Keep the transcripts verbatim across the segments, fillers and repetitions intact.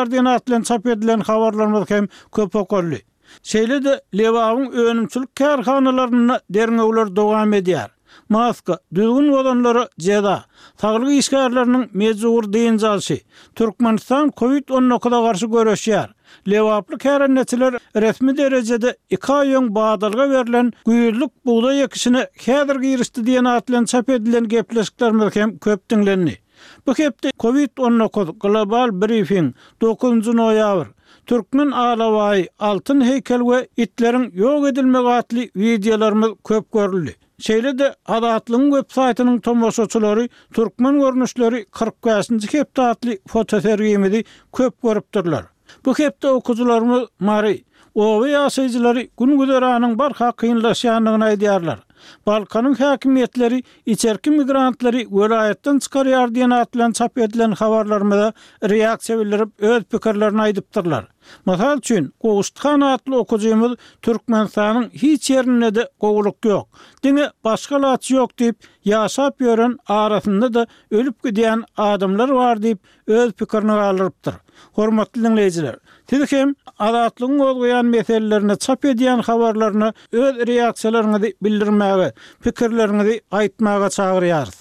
diýen atlan çap edilen habarlarymyz hem köp okolly. Şeýle de Lewabyň önümçilik kärhanalaryna derňewler dowam edýär. Maska, düzgün olanlara ceza, sağlık işgärleriniň mejbur diýen jalyşy. Türkmenistan Covid on dokuz'a garşy görüşýär. Lewaply käränetçiler resmi derejede iki ay öň badalga berilen güýürlük buğday ekişine häzir girişdi diýen atlan çap edilen gepleşiklerimiz hem köp diňlendi. Bu hepde Covid on dokuz global briefing dokuzuncu noýabr Türkmen Alaway Altyn heykel we itlerin ýok edilmegi atly videolarymyz köp görüldi. Şeýle de Adatlyň web saýtynyň tomoşaçylary türkmen görnüşleri kırk beşinji hepde atly fotosergimizi köp görüpdirler. Bu hepde okujularymyz mary, owy ýaşaýjylary gün-güzeranyň barha kynlaşýanlygyny aýdýarlar. Balkanyň häkimetleri içerki migrantlary welaýatdan çykarýar diýen atlan çap edilen habarlarymyza reaksiýa bildirip öz pikirlerini aýdypdyrlar. Masal üçin, Gowuşthan atly okujymyz Türkmenistanyň hiç ýerinde de gowuluk ýok. Diňe başga laçy ýok diýip ýaşap ýören arasynda da ölüp gidýän adamlar bar diýip öz pikirini galyrypdyr. Hormatly dinleýijiler, siz hem adatlyň bolýan meselelerini çap edýän habarlaryny öz reaksiýalaryňyzy bildirmäge, pikirleriňizi aýtmaga çagyrýarys.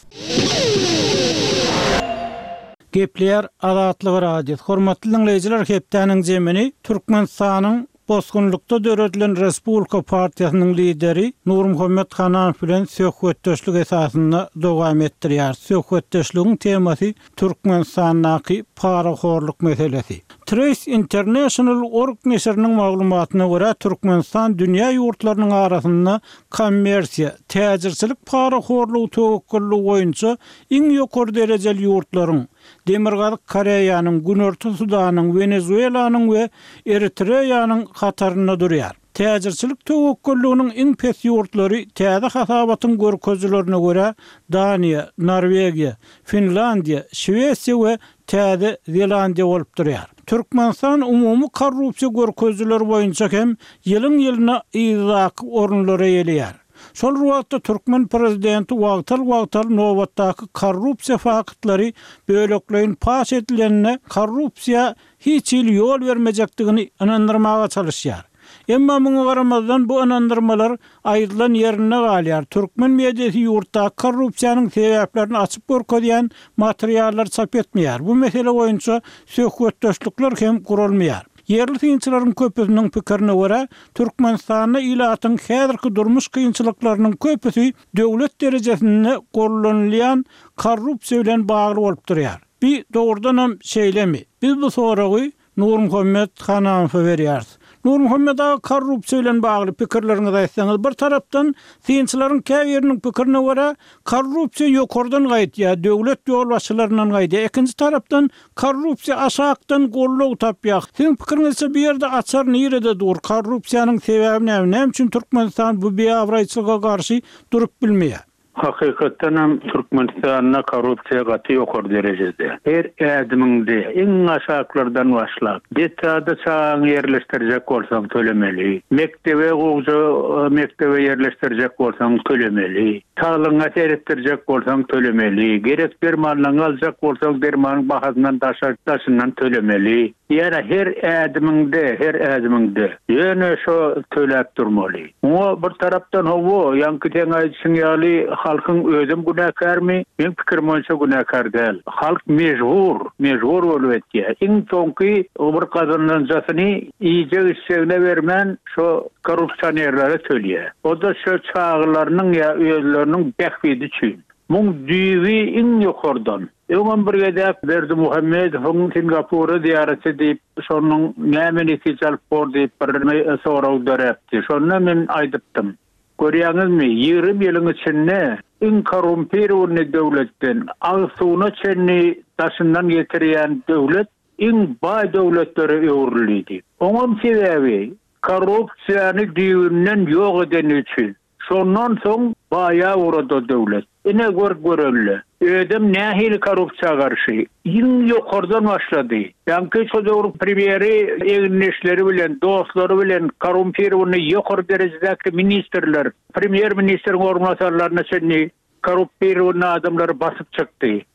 Gepler Adatlyk radio. Hormatly dinleýijiler, hepdeniň jemini Türkmenistanyň Bosgunlukda döredilen Respublika Partiýasynyň lideri Nurmuhammed Hanaň bilen söhbetdeşlik esasynda dowam etdirýär. Söhbetdeşligiň temasy Türkmenistanyň paraxorluk meselesi. Trace International Org neşriniň maglumatyna görä Türkmenistan dünýä ýurtlarynyň arasynda kommersiýa, täjirçilik paraxorlugy töwekkülli boýunça iň ýokary derejeli ýurtlaryň Demirgazyk Koreýanyň, Günorta Sudanyň, Venezuelanyň we Eritreýanyň hataryna durýar. Täjirçilik töwekkülliginiň iň pes ýurtlary täze hasabatyň görkezlerine görä Daniýa, Norwegiýa, Finlandiýa, Şwesiýa we Täze Zelandiýa bolup durýar. Türkmenistan umumy korrupsiýa görkezleri boýunça hem ýylyň ýylyna ýyzak orunlara ýelýär. Şol wagtda Türkmen prezidenti wagtal-wagtal nobatdaky korrupsiýa faktları bölekleýin paş edilenine korrupsiýa hiç ýyl ýol bermejekdigini anandyrmaga çalışýar. Emma muňa garamazdan bu anandyrmalar aýrylan ýerine galýar. Türkmen mediýasy ýurtda korrupsiýanyň sebäplerini açyp görkezýän materiallar çap etmeýär. Bu mesele boýunça söhbetdeşlikler hem gurulmaýar. Yerli synçylaryň köpüsiniň pikirine görä, Türkmenistanyň ilatyň häzirki durmuş kynçylyklarynyň köpüsi döwlet derejesinde gollanylýan korrupsiýa bilen bagly bolup durýar. Bir dogrudan hem şeýlemi? Biz bu soragy Nurmuhammed Hanaňa berýäris. Nurmuhammed ağa korrupsiýa bilen bagly pikirleriňizi aýtsaňyz, bir tarapdan synçylaryň käbiriniň pikirine görä korrupsiýa ýokardan gaýtýar, döwlet ýolbaşçylarynyň gaýtýar. Ikinji tarapdan korrupsiýa aşakdan golluk tapýar. Siň pikiriňizçe bir ýerde açar nirede dur? Korrupsiýanyň sebebi näme? Näme üçin Türkmenistan bu beýabraýçylyga garşy durup bilmeýär? Hakikaten hem Türkmenistan'da korrupsiya gatı ýokary derejede. Her ädimiňde iň aşaklardan başlap, detada çaň yerleştirjek bolsaň tölemeli. Mektebe goýja mektebe yerleştirjek bolsaň tölemeli. Taýlyňa seretdirjek bolsaň tölemeli. Gerek dermanlaryň aljak bolsaň dermanyň bahasyndan daşartdaşyndan tölemeli. Ýa-da her ädimiňde, her ädimiňde ýöne şo töläp durmaly. O bir tarapdan howo ýanky teň aýdyşyň ýaly halkyň özüm günäkärmi? Men pikirim boýunça günäkär däl. Halk mejbur, mejbur bolup etýär. Iň soňky bir kazananjasyny iýje işçegine bermän şo korrupsionerlere tölýär. O da şo çağlarynyň ýa özleriniň bähbidi üçin. Muň düýbi iň ýokardan. Öňem bir gedäp Berdi Muhammed hon Singapura diýaratçy diýip şonuň näme netije alyp bordy bir soraw döräpdi. Şonu men aýdypdym. Görýäňizmi, ýygrimi ýylyň içinde iň korrumpirawny döwletden agsuny çenni taşyndan getirýän döwlet iň baý döwletlere öwrüldi. Oňam sebäbi korrupsiýany düýünden ýok eden üçin. Şondan soň baýa urada döwlet. Ine gör görelli. Ödem nähili korrupsiýa garşy iň ýokardan başlady. Ýanky şol premieri eňneşleri bilen, dostlary bilen korrumpirawny ýokary derejedäki ministrler, premier ministeriň ornatçylaryna çenni korrupsiýany adamlar basyp çykdy.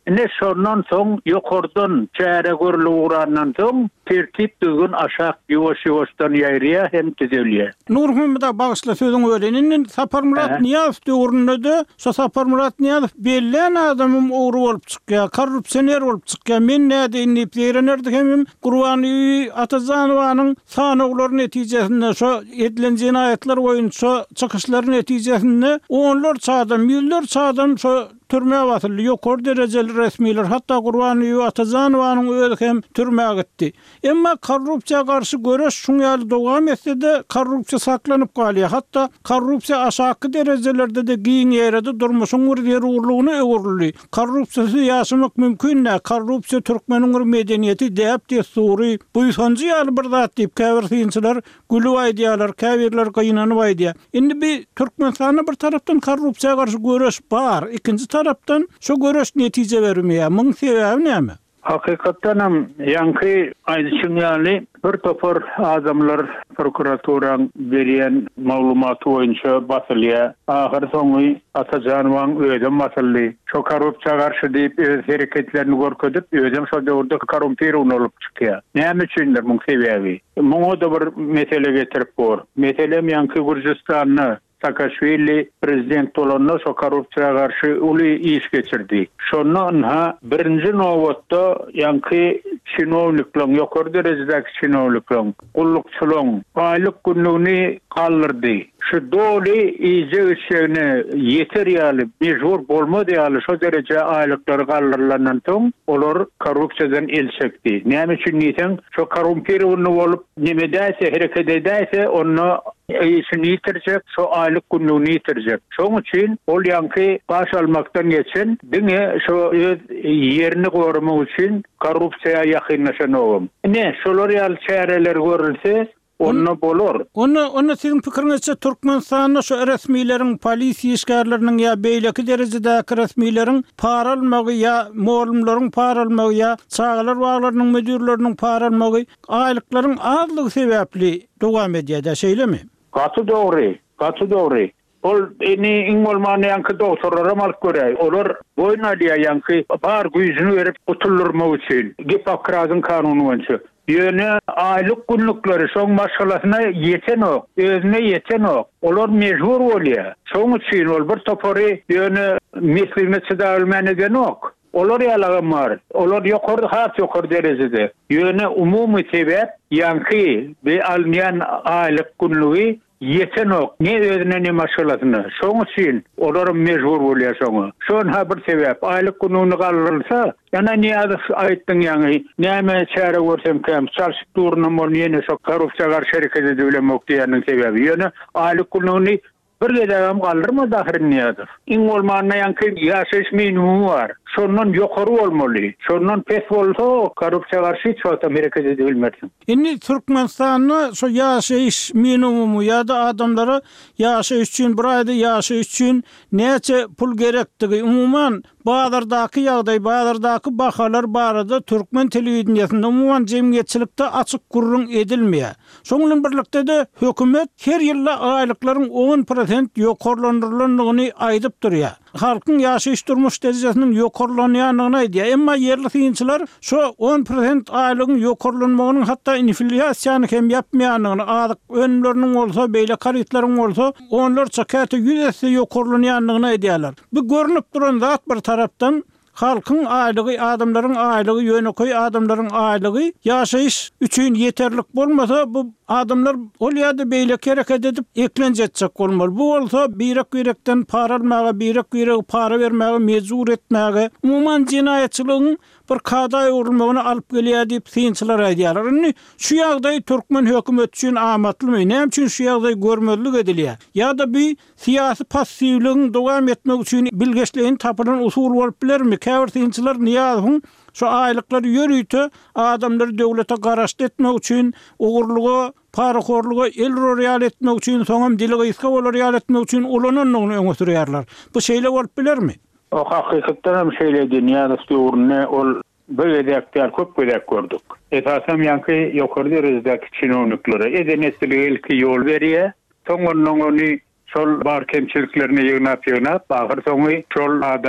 Ne şondan soň ýokardan çäre görüli uğrandan soň tertip düzgün aşak ýoş-ýoşdan ýaýrya hem düzelýär. Nurhumda bagysla sözüň öreninin Sapar Murat Niýazow döwründe şo Sapar Murat Niýazow bellen adamym ogry bolup çykýar, korrupsioner bolup çykýar. Men näde inip ýerenerdik hem Gurbany Atazanowanyň sanaglar netijesinde şo edilen jinayetler boýunça çykyşlar netijesinde onlar çadam, ýyllar çadam şo türmäge batyldy. Ýokary derejeli resmiler hatda Gurbany Atazanowanyň özi hem türmäge gitdi. Emma korrupsiýa garşy göreş şuň ýaly dowam etse-de korrupsiýa saklanyp galýar. Hatda korrupsiýa aşaky derejelerde de giň ýerde durmuşyň bir urlugyny öwürli. Korrupsiýasy ýaşamak mümkin näme? Korrupsiýa türkmeniň medeniýeti diýip de sury. Bu sonjy ýaly bir zat diýip käbirçiler gülüp aýdýarlar, käbirler gyýnanyp aýdýar. Indi bir Türkmenistanyň bir tarapdan korrupsiýa garşy göreş bar, ikinji tarapdan şo göreş netije bermeýär. Muň sebebi näme? Hakykatdan hem ýanky aýdyşyň ýaly bir topar adamlar prokuraturan berýän maglumaty boýunça basylýar. Ahir soňy Atazanowyň özüm basyldy. Şo korrupsiýa garşy diýip öz hereketlerini görkezip, özüm şo döwürde korrumpiran bolup çykýar. Näme üçindir muň sebebi? Muňa da bir mesele getirip bor. Meselem ýanky Gürjistanyny Saakashvili prezident bolanlar şo korrupsiýa garşy uly iş geçirdi. Şondan ha birinji nowatda ýanky çinowniklaryň ýokary derejedäki çinowniklaryň gullukçylaryň aýlyk günlüğini kaldyrdy. Şu doly iýje işini ýeter ýaly mejbur bolmady ýaly şo derejä aýlyklary kaldyrylanyň soň olar korrupsiýadan el çekdi. Näme üçin diýsem, şo korrumpiran bolup nimedäse hereket edäse onu işini ýitirjek, şo aýlyk günlüğini ýitirjek. Şoň üçin ol ýanky baş almakdan geçen diňe şo öz ýerini gorumak üçin korrupsiýa ýakynlaşan ogum. Ne, şolar ýaly çäreler görülse Onu bolor. Onu onu sizin pikiriňizçe Türkmenistanyň şu resmiýleriň, polisiýa işgärleriniň ýa beýleki derejedäki resmiýleriň para almagy ýa molumlaryň para almagy ýa çağlar waglarynyň müdürleriniň para almagy aýlyklaryň azlygy sebäpli dowam edýär şeýlemi? Gaty dogry, gaty dogry. Ol eni iň bolmany ýanky doktorlara mal görä. Olar boýna diýär ýanky bar güýjüni berip otulurmak üçin. Hipokratyň kanuny boýunça. Ýöne aýlyk günlükleri şoň maşgalasyna ýeten ok, özüne ýeten ok. Olar mejbur bolýar. Şoň üçin ol bir topary ýöne mesleğine çydalmanyň ok. Olar ýalagan bar. Olar ýokary hat ýokary derejede. Ýöne umumy sebäp ýanky be alnýan aýlyk günlügi ýeten ok. Ne özüne ne maşgalasyna. Şoň üçin olar mejbur bolýar şoňa. Şoň ha bir sebäp aýlyk günlügi galdyrylsa, yana niýazy aýtdyň ýaňy näme çäre görsem kem çarşyk durna mol ýene şo korrupsiýa garşy hereket edilemok diýeniň sebebi. Ýöne aýlyk günlügi bir gedäm galdyrma dahyr niýazy. Iň bolmany ýanky ýaşaýyş minimumy bar. Şondan ýokary bolmaly. Şondan pes bolsa korrupsiýa garşy çota hereket edibilmeli. Indi Türkmenistanyň şo ýaşaýyş minimumy ýa-da adamlara ýaşaýyş üçin bir aýda ýaşaýyş üçin näçe pul gerektigi umuman bazardaky ýagdaý, bazardaky bahalar barada Türkmen telewizionyasynda umuman jemgyýetçilikde açyk gurrun edilmeýär. Şoň bilen birlikde de hökümet her ýyla aýlyklaryň on prosent ýokarlandyrylanyny aýdyp durýar. Halkyň ýaşaýyş durmuş derejesiniň ýokarlanýanyny aýdýar. Emma yerli synçylar şo on prosent aýlygyň ýokarlanmagynyň hatda inflasiýany hem ýapmaýanyny, azyk önümleriniň bolsa, beýle karytlaryň bolsa, onlar çakaty ýüzesi ýokarlanýanyny aýdýarlar. Bu görünüp duran zat bir tarapdan halkyň aýlygy, adamlaryň aýlygy, ýöneköý adamlaryň aýlygy ýaşaýyş üçin ýeterlik bolmasa, bu adamlar ol ýa-da beýle hereket edip eklenjek bolmaly. Bu bolsa birek-birekden para almagy, birek-birek para bermäge mejbur etmäge, umuman jinaýatçylygyň bir kadaý urulmagyny alyp gelýär diýip synçylar aýdýarlar. Indi şu ýagdaý Türkmen hökümeti üçin amatlymy, näme üçin şu ýagdaý görmezlik edilýär? Ýa-da bir siýasy passiwligiň dowam etmek üçin bilgeçliğin tapylan usul bolup bilermi? Käbir synçylar niýazyň şu aýlyklar ýörüýte adamlar döwlete garaşdy etmek üçin ugurlugy, paraxorlugy el roýal etmek üçin, soňam dili gyska bolar ýal etmek üçin ulananyny öňe sürýärler. Bu şeýle bolup bilermi? O hakykatdan hem şeýle dünýäde urne ol beýledäkler köp gedäk gördük. Esasam ýanky ýokary derejedäki çinowniklary edenesli ilki ýol berýär. Soňra ony şol bar kemçiliklerini ýygnap ýygnap, ahir soňy şol adamy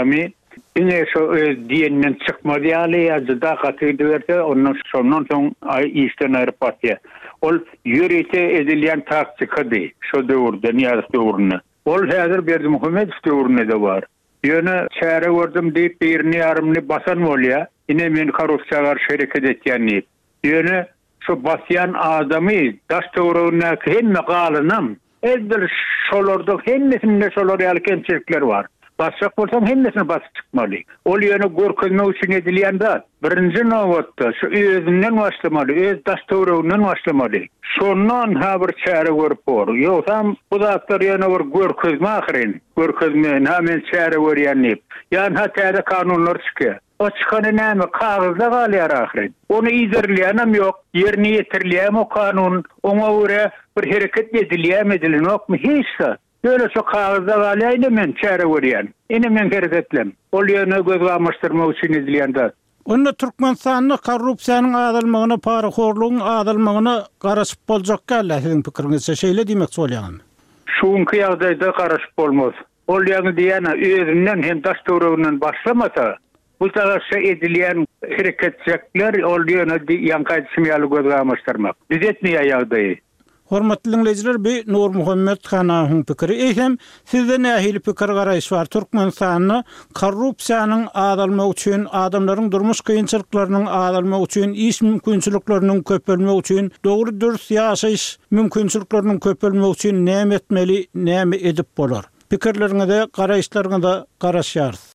Ine şu diyenden çıkmadı ýaly ýa-da gatydy berse ondan sondan soň ay işten aýryp batýar. Ol ýürete edilýän taktikady şu döwürde ýa-da döwürne. Ol häzir Berdimuhammedow döwüründe bar. Ýöne çäre gördüm diýip birini ýarymny basan bolýa. Ine men korrupsiýaga garşy hereket etýänni. Ýöne şu basýan adamy daş döwrüne hemme galynam. Elbir şolarda hemmesinde şolar ýaly kemçilikler bar. Başak bolsam hemmesine basıp çıkmalı. Ol ýöne görkezme üçin edilýän zat. Birinji nowatda şu özünden başlamaly, öz daş töwreginden başlamaly. Şondan ha bir çäre görüp bor. Ýogsam bu zatlar ýöne bir görkezme ahyrin. Görkezme näme çäre görýänni. Ýani ha täze kanunlar çykýar. O çykany näme kagazda galýar ahyrin. Onu izlerleýänem ýok. Ýerine ýetirilýär o kanun. Oňa görä bir hereket edilýär edilenokmy hiç. Böyle çok kağızda galaydı men çare görýän. Ine men herketlem. Ol ýöne göz gamaşdyrma üçin edilýär. Onda Türkmenistanyň korrupsiýanyň adalmagyna, paraxorlugyň adalmagyna garaşyp boljak gäller siziň pikiriňizçe şeýle diýmek bolýan. Şuňky ýagdaýda garaşyp bolmaz. Ol ýaňy diýene özünden hem daş töwreginden başlamasa, bu tarafça edilýän hereketçilikler ol ýöne ýanky simýaly göz gamaşdyrmak. Düzetmeýär ýagdaýy. Hormatly dinleyijiler, bi Nurmuhammed Hanawyň pikiri. Eýsem sizde nähili pikir garaýyş bar? Türkmenistanyň korrupsiýanyň adalmagy üçin, adamlaryň durmuş kynçylyklarynyň adalmagy üçin, iş mümkinçilikleriniň köpelmegi üçin, dogry dürüst ýaşaýyş mümkinçilikleriniň köpelmegi üçin näme etmeli, näme edip bolar? Pikirleriňizde, garaýşlaryňyzda garaşýarys.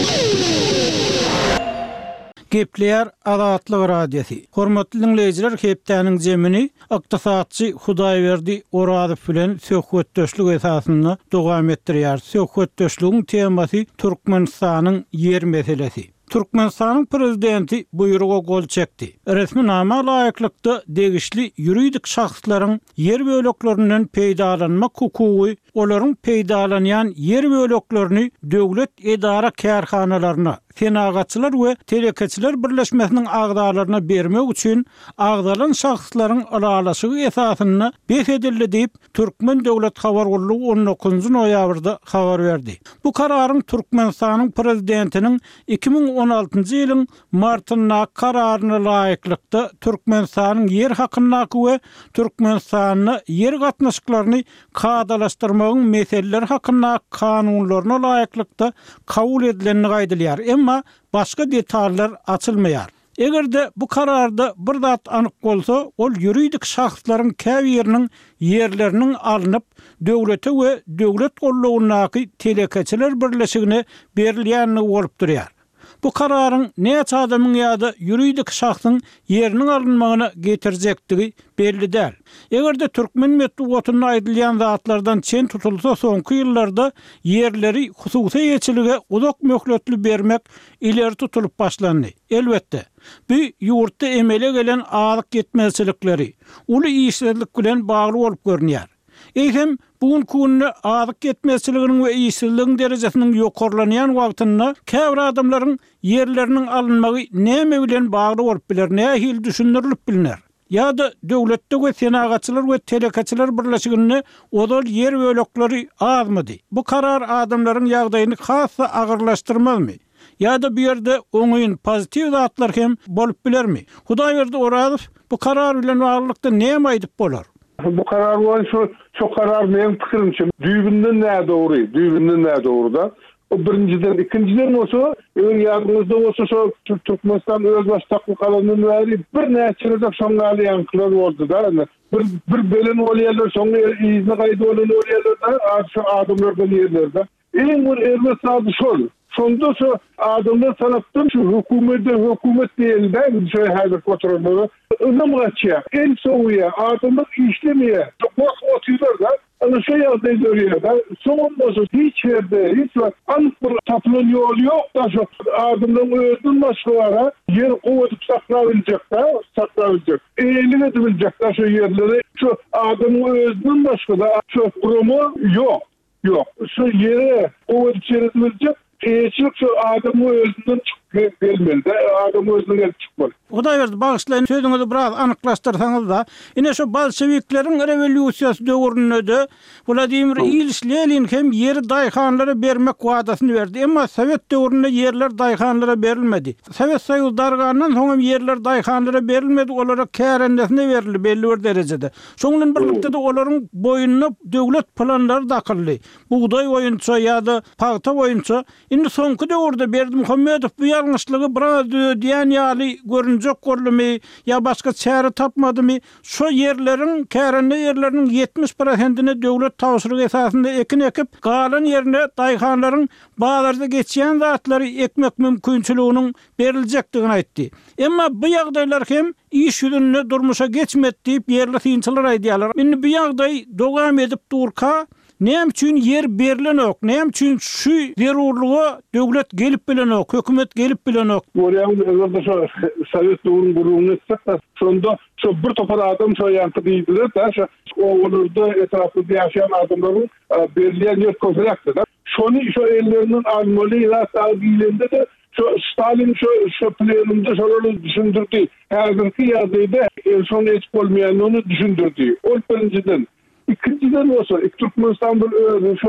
Gepleýär Azatlyk radiosi. Hormatly dinleyijiler, hepdäniň jemini ykdysatçy Hudaýberdi Orazow bilen söhbetdeşlik esasynda dowam etdirýär. Söhbetdeşligiň temasy Türkmenistanyň ýer meselesi. Türkmenistanyň prezidenti buýruga gol çekdi. Resminama laýyklykda degişli ýuridik şahslaryň yer böleklerinden peýdalanmak hukugy, olaryň peýdalanýan yer böleklerini döwlet edara kärhanalaryna, senagatçylar we telekeçiler birleşmesiniň agdalaryna bermek üçin agdalan şahslaryň aralaşygy esasynda besedildi diýip Türkmen döwlet habar gurulugy on dokuzunçy noýabrda habar berdi. Bu kararyň Türkmenistanyň prezidentiniň iki ming on altyncy ýylyň martynda kararyna laýyklykda Türkmenistanyň yer hakynaky we Türkmenistanyň yer gatnaşyklaryny kadalaşdyrmagyň meseleleri hakynda kanunlaryna laýyklykda kabul edileni gaýdylýar. Emma başga detallar açylmaýar. Egerde bu kararda bir zat anyk bolsa, ol ýuridik şahslaryň käbiriniň yerleriniň alınıp döwlete we döwlet gollawynaky telekeçiler birleşigine berilýänligi bolup durýar. Bu kararyň näçe adamyň ýa-da ýuridik şahsyň ýeriniň alınmagyna getirjekdigi belli däl. Egerde Türkmen medeniýetine aýdylýan zatlardan çen tutulsa, soňky ýyllarda ýerleri hususy ýeçilige uzak möhletli bermek ileri tutulup başlandy. Elbetde, bu ýurtda emele gelen azyk yetmezçilikleri, uly işsizlik bilen bagly bolup görünýär. Eýsem bugun kunna azyk yetmezçiliginiň we işsizligiň derejesiniň ýokarlanýan wagtynda käbir adamlaryň yerleriniň alınmagy näme bilen bagly bolup biler, nähili düşündirilip bilinär. Ya-da döwletde we senagatçylar we telekeçiler birleşigine odal yer bölekleri azmady. Bu karar adamlaryň ýagdaýyny hassa agyrlaşdyrmazmy? Ya-da bir ýerde oňyň pozitiv zatlar hem bolup bilermi? Hudaýberdi Orazow bu karar bilen baglykda näme aýdyp bolar? Bu karar var şu çok karar meň pikirimçe düýbinden näde dogry, düýbinden näde dogry da. O birinciden, ikinciden olsa, ön yardımızda olsa şu Türkmenistan öz baştaklık alanının veri bir näçelerden şoňa alýankylar boldy da. Bir bir belen bolýarlar, şoňa izne gaýdy bolan bolýarlar da, şu adamlardan ýerlerde. Eň bir ermes adı şol. Şonda şu adamlar sanaptım şu hükümette hükümet diýildi, şu häzir kontrolü. Önüm gaçýar. El soňya adamlar işlemeye. Çok otýlar da. Ana şey ýagdaý görýär da. Soňunda hiç ýerde, hiç var. Anyk bir tapylan ýol ýok da şu adamlaryň özünden başgalara yer gowadyp saklawyljak da, saklawyljak. Eýle ediljek da şu ýerleri. Şu adamlaryň özünden başga da şu gurumy ýok. Ýok. Şu ýere gowadyp çeredililjek. Eýçilik şu adamlaryň özünden çykyp gelmeli. Adam özüne gelip çıkmalı. O da verdi. Bağışlayın sözünüzü biraz anıklaştırsanız da. Yine şu Bolşeviklerin revolüsiyası döwründe de Vladimir İliç Lenin hem yeri dayhanlara bermek wadasyny verdi. Emma Sovet döwründe yerler dayhanlara berilmedi. Sovet Soýuzy dargandan soň yerler dayhanlara berilmedi. Olara kärendesine berildi belli bir derecede. Şoňdan birlikde de olaryň boyunna döwlet planlary dakyldy. Buğday boýunça ýa-da paýta boýunça indi soňky döwürde Berdi Muhammedow bu ýalňyşlygy biraz diýen ýaly görünjek bolmy ýa başga çäre tapmadymy? Şu yerlerin kärende yerleriniň yetmiş prosentini döwlet tawşyrygy esasında ekin ekip galan yerine daýhanlaryň bazarda geçýän zatlary ekmek mümkinçiliginiň beriljekdigini aýtdy. Emma bu ýagdaýlar hem iş ýüzünde durmuşa geçmedi diýip yerli synçylar aýdýarlar. Indi bu ýagdaý dowam edip durka näme üçin yer berilenok, näme üçin şu zerurlugy döwlet gelip bilenok, hökümet gelip bilenok. Oraya öňde şu Sovet döwrüň gurugyny etsek, şonda şu bir topar adam şu ýanky diýdiler da, şu oğullarda etrafında ýaşaýan adamlaryň berilýän ýer konferensiýada. Şonu şu ellerinin almaly ýa taýýlinde de şu Stalin şu şu plenumda şolary düşündirdi. Häzirki ýagdaýda şonu hiç bolmaýanyny düşündirdi. Ol birinciden. İkinciden olsa, Türkmenistan bir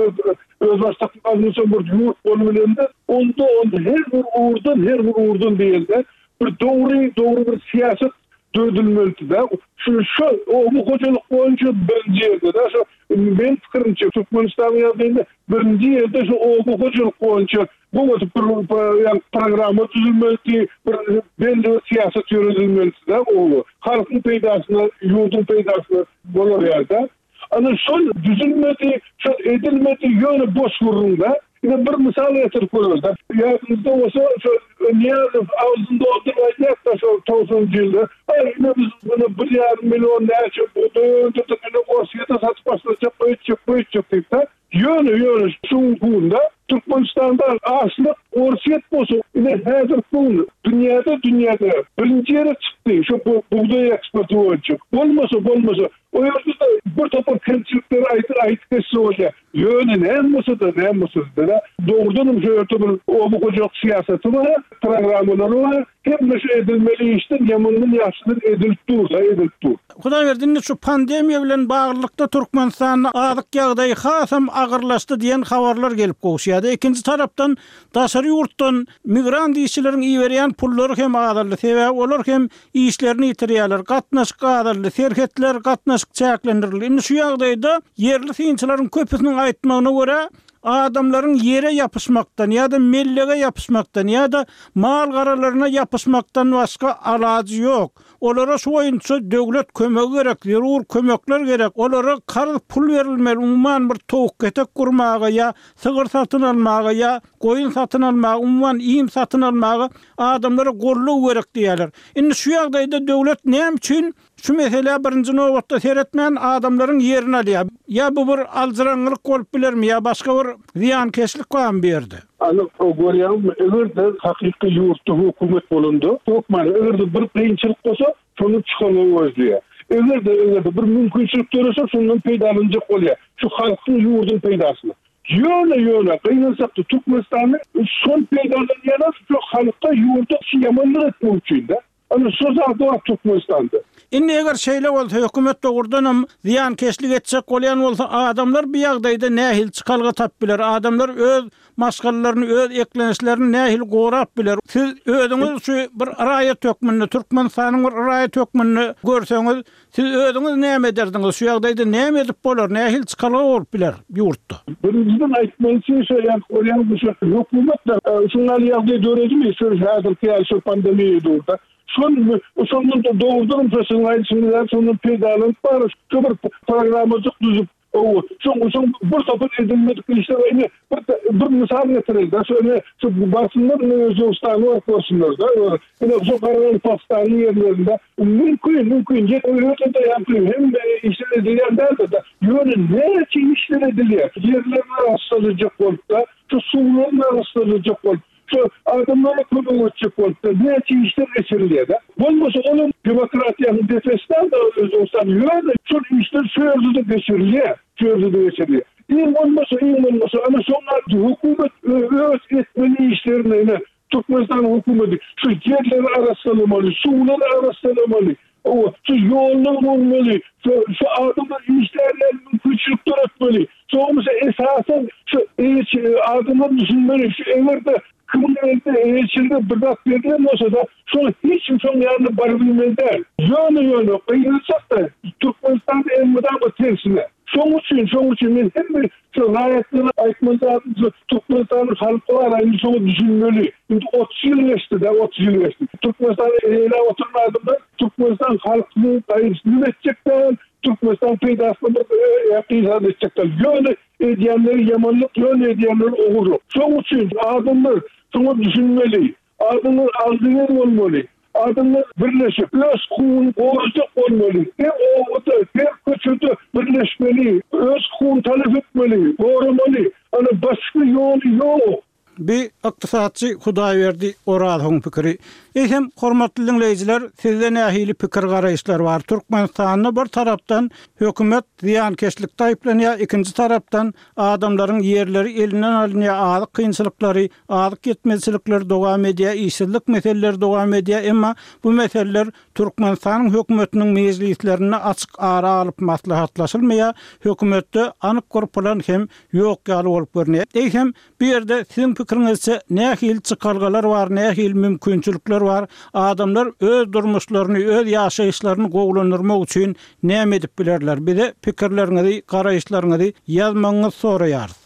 öz baştaklıklarının bir yurt bölümünde, onda onda her bir uğurdan, her bir uğurdan değildi. Bir doğru, doğru bir siyaset dödülmeli de. Şu, şu, o bu kocalık boyunca birinci yerde de, şu, ben fikrimce Türkmenistan yerdeyinde birinci yerde şu, o bu kocalık boyunca bu bir yani, programı düzülmeli, bir belli bir siyaset yürütülmeli de, o halkın peydasına, yurdun peydasına olur yerde. Ana son düzülmedi, şu edilmedi yönü boş vururunda. Yine bir misal getirip koyuyoruz. Yardımızda olsa şu Niyazov ağzında oturacak da şu doksanıncı yılda. Hayır yine biz bunu bir yarım milyon neyse döndürdük. Yine Orsiyada satış başlayacak, böyütecek, böyütecek deyip de. Yönü yönü şu hukukunda Türkmenistan'da aslında Orsiyat olsa yine hazır bunu dünyada dünyada birinci yere çıktı. Şu bu, buğday eksportu olacak. Olmasa olmasa o yerde de bir topar kentçilikleri ait ait kesi olacak. Yönü ne olmasa da ne olmasa da doğrudan şu yerde o bu kocak siyaseti var, programları var. Hem de şu edilmeli işten yamanın yaşının edilip dursa edilip dur. Hudaý berdinde şu pandemiýa bilen baglanykda Türkmenistanyň azyk ýagdaýy hasam agyrlaşdy diýen habarlar gelip gowşýady. Ikinji tarapdan daşary ýurtdan migrant işçileriň iýerýän pullary hem agyrly. Sebäbi olar hem işlerini ýitirýärler. Gatnaşyk agyrly, serhetler gatnaşyk çäklendirildi. Indi şu ýagdaýda yerli synçylaryň köpüsiniň aýtmagyna görä adamların yere yapışmaktan ya da mellege yapışmaktan ya da mal garalarına yapışmaktan başka alacı yok. Olara şu oyuncu devlet kömegi gerek, zerur kömekler gerek. Olara kar pul verilmeli. Umman bir tavuk ketek kurmağa ya sığır satın almağa ya koyun satın almağa, umman iyim satın almağa adamlara gorluğu gerek diyorlar. Indi şu ýagdaýda devlet näme üçin şu mesele birinci nowatda seretmän adamların yerini alýar. Ya bu bir alzyranlyk bolup bilermi ya başga bir ziýankeşlik goýan berdi. Ana görýän öňürde hakyky ýurtda hökümet bolundy. Hökümet öňürde bir kynçylyk bolsa, şonu çykanyny gözleýär. Öňürde öňürde bir mümkinçilik görse, şondan peýdalanjak bolýar. Şu halkyň ýurdun peýdasyny. Ýöne ýöne kynançakda Türkmenistanyň son peýdalanýan şu halkda ýurda ýamanlyk etmek üçin de. Ana şu zat Türkmenistanda. Indi eger şeýle bolsa hökümet dogurdanam ziýankeşlik etsek bolýan bolsa adamlar bu ýagdaýda nähil çykalga tap biler. Adamlar öz maskalaryny, öz eklenişlerini nähil gorap biler. Siz özüňiz şu bir raýat hökmünde, Türkmenistanyň bir raýat hökmünde görseňiz, siz özüňiz nämeederdiňiz? Şu ýagdaýda näme edip bolar? Nähil çykalga bolup biler ýurtda. Birinciden aýtmalyçy şu ýa Oryan bu hökümetler şunlar ýagdaý döredimi? Şu häzirki şu pandemiýa durda. Şonun şonun doğrudan prosesini aýtýanlar, şonun peýdalyk bar. Şu bir programmadyk düzüp o şonu şonu bir tapyp edilmedik işler bir bir misal getirildi. Şöyle şu basınlar Özbekistan'a okusunlar da. Yine şu Karaman Pakistan'ın yerlerinde mümkün mümkün yeterli yapıyor. Hem işler edilýär de yönü ne için işler edilýär? Yerlerine rastlanacak olup da şu sularına rastlanacak olup şu adamlara konulacak olup da ne için işler geçirilýär de. Bolmasa onun demokratiýanyň defesinden de Özbekistan yönü şu işler şöyle de geçirilýär. Şöyle de geçirilýär. İyi olmasa, iyi olmasa ama sonra hükümet öz etmeli işlerine Türkmenistan hükümeti şu yerleri arastalamalı, suları arastalamalı. O şu yollar olmalı, şu, şu adımlar işlerlerini küçültür etmeli. Sonuçta esasen şu adımlar düşünmeli, şu evlerde kımlarda eğitimde bırak verilen olsa da şu hiç son yanına barabilmeden yönü yönü kıyılacak da Türkmenistan'da en müdahale tersine. Şoň üçin, şoň üçin men hem bir şu laýakyny aýtmak lazım. Türkmenistan halky var, aýdy şoňa düşünmeli. Indi otuz ýyl geçdi de, otuz ýyl geçdi. Türkmenistan ele oturmadı da, Türkmenistan halkyny aýdyşyny etjekler, Türkmenistan peýdasyny ýa-da etjekler. Ýöne edýänleri ýamanlyk, ýöne edýänleri ogurluk. Şoň üçin adamlar şoňa düşünmeli. Adamlar aldylar bolmaly. Adamlar birleşip öz kuğun borçluk olmalı. Hem oğutu, hem köçütü birleşmeli. Öz kuğun talep etmeli, korumalı. Hani başka yol yok. Bir iqtisadçı Hudaýberdi Orazoň pikiri. Eýsem hormatly dinleýijiler, sizde nähili pikir garaýşlar bar. Türkmenistanyny bir tarapdan hökümet ziýankeşlik taýplanýar, ikinji tarapdan adamlaryň ýerleri elinden alınýar, azyk kynçylyklary, azyk ýetmezçilikler dowam edýär, işsizlik meseleleri dowam edýär. Emma bu meseleler Türkmenistanyň hökümetiniň mejlislerine açyk ara alyp maslahatlaşylmaýar, hökümetde anyk gorpulan hem ýok ýaly bolup görnýär. Eýsem bir ýerde sizin pikirinizçe nähili çykargalar bar, nähili mümkinçilikler var. Adamlar öz durmuşlaryny, öz ýaşaýyşlaryny gowlanyrmak üçin näme edip bilerler? Bize pikirleriňizi, garaýşlaryňyzy ýazmaňyzy soraýarys.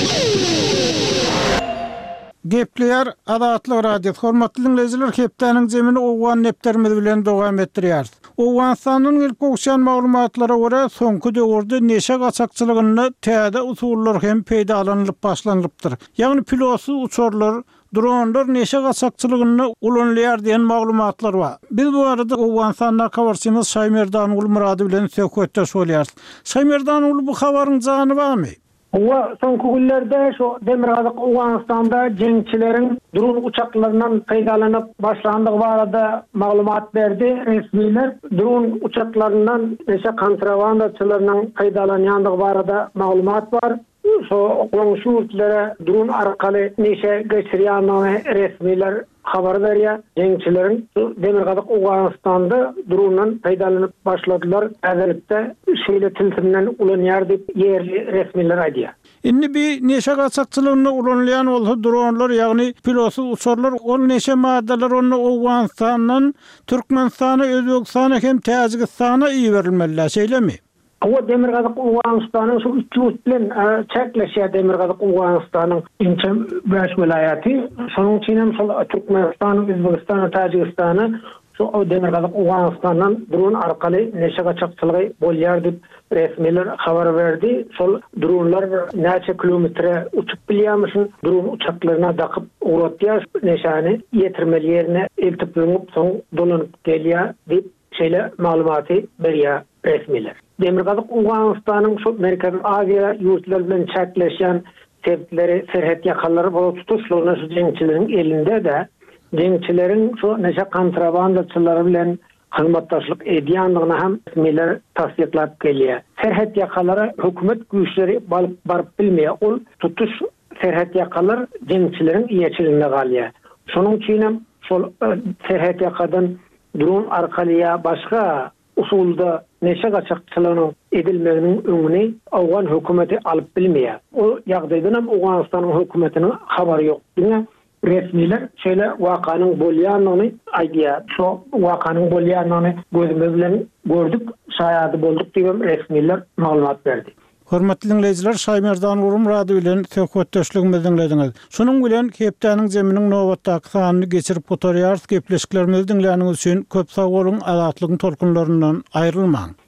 Gepler Adatlyk radio hormatly dinleyijiler, hepdeniň jemini owan nepterimiz bilen dowam etdirýär. Owgaňstanyň ilk ugşan maglumatlara görä soňky döwürde neşe gaçakçylygyny täze usullar hem peýdalanylyp başlanypdyr. Ýagny pilotsuz uçurlar, dronlar neşe gaçakçylygyny ulanýar diýen maglumatlar bar. Biz bu arada Owgaňstanyň kabarçymyz Şaýmerdan uly Murady bilen söhbetde bolýar. Şaýmerdan uly bu habaryň jany barmy? Owa soňky günlerde şu Demirgazyk Owganystanda jeňçileriň dron uçaklaryndan peýdalanyp başlandygy barada maglumat berdi. Resmiler dron uçaklaryndan neşe kontrabandaçylarynyň peýdalanýandygy barada maglumat bar. So oňşurtlere dron arkaly neşe geçirýändigini resmiler habar berýär. Jeňçileriň Demirgazyk Owganystanda drondan peýdalanyp başladylar. Äzelipde şeýle tilsimden ulanýar diýip ýerli resmiler aýdýar. Indi bir neşe gaçakçylygyny ulanýan bolsa dronlar, ýagny pilotsuz uçurlar, ol neşe maddalar onu Owganystanyň Türkmenistana, Özbekistana hem Täjikistana iýerilmeli, şeýlemi? O Demirgazyk Owganystanyň şu üç ýurt bilen çekleşýär. Demirgazyk Owganystanyň inçe beş vilayaty, şonuň üçin şol Türkmenistan, Özbekistan, Täjikistany şu Demirgazyk Owganystanyň dron arkaly neşe gaçakçylygy bolýar diýip resmiler habar berdi. Şol dronlar näçe kilometre uçup bilýärmisin, dron uçaklaryna dakyp uratýar, neşany ýetirmeli ýerine eltip soň dolanyp gelýär diýip şeýle maglumaty berýär resmiler. Demirgazyk Owganystanyň şu Merkezi Aziýa ýurtlar bilen çekleşýän sebepleri serhet ýakalary bolup tutuşlaryny şu jeňçileriň elinde de jeňçileriň şu neşe kontrabandaçylary bilen hyzmatdaşlyk edýändigini hem resmiler tasdiklap gelýär. Serhet ýakalary hökümet güýçleri baryp bilmeýär. Ol tutuş serhet ýakalar jeňçileriň ýeçiliginde galýar. Şonuň üçin şol serhet ýakadan dron arkaly başga usulda neşe gaçakçylygynyň edilmeginiň öňüni Awgan hökümeti alyp bilmeýär. O ýagdaýdan hem Owganystanyň hökümetiniň habary ýok. Diňe resmiler şeýle wakanyň bolýanyny aýdýar. Şo wakanyň bolýanyny gözümüz bilen gördük, şaýady boldyk diýip resmiler maglumat berdi. Hormatly dinleyijiler, Şaýmerdan uly Murady bilen söhbetdeşligimizi dinlediňiz. Şonuň bilen hepdeniň jeminiň nowatdaky sanyny geçirip gotarýar, gepleşiklerimizi dinleýäniňiz üçin köp sag bolun, azatlygyň tolkunlaryndan aýrylmaň.